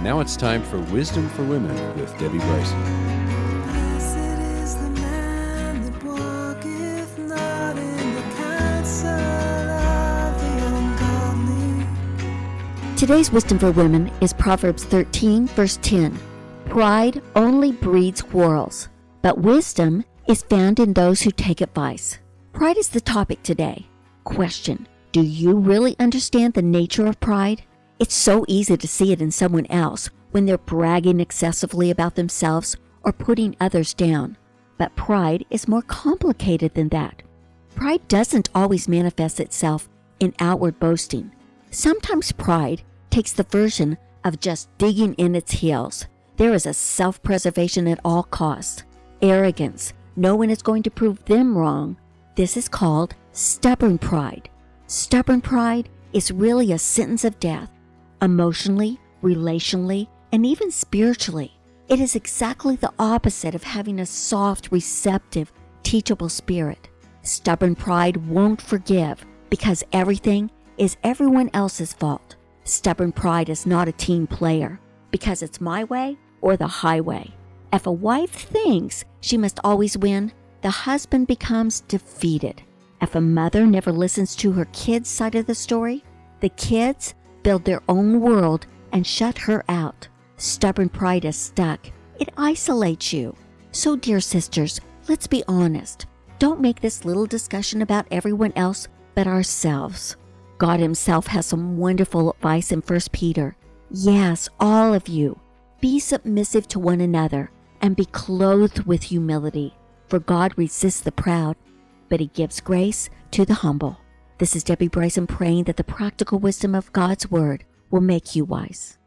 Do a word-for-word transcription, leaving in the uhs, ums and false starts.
Now it's time for Wisdom for Women with Debbie Bryson. Blessed is the man that walketh not in the counsel of the ungodly. Today's Wisdom for Women is Proverbs thirteen, verse ten. Pride only breeds quarrels, but wisdom is found in those who take advice. Pride is the topic today. Question: do you really understand the nature of pride? It's so easy to see it in someone else when they're bragging excessively about themselves or putting others down. But pride is more complicated than that. Pride doesn't always manifest itself in outward boasting. Sometimes pride takes the version of just digging in its heels. There is a self-preservation at all costs. Arrogance. No one is going to prove them wrong. This is called stubborn pride. Stubborn pride is really a sentence of death. Emotionally, relationally, and even spiritually. It is exactly the opposite of having a soft, receptive, teachable spirit. Stubborn pride won't forgive because everything is everyone else's fault. Stubborn pride is not a team player because it's my way or the highway. If a wife thinks she must always win, the husband becomes defeated. If a mother never listens to her kids' side of the story, the kids build their own world and shut her out. Stubborn pride is stuck. It isolates you. So, dear sisters, let's be honest. Don't make this little discussion about everyone else but ourselves. God himself has some wonderful advice in First Peter. Yes, all of you, be submissive to one another and be clothed with humility. For God resists the proud, but he gives grace to the humble. This is Debbie Bryson praying that the practical wisdom of God's Word will make you wise.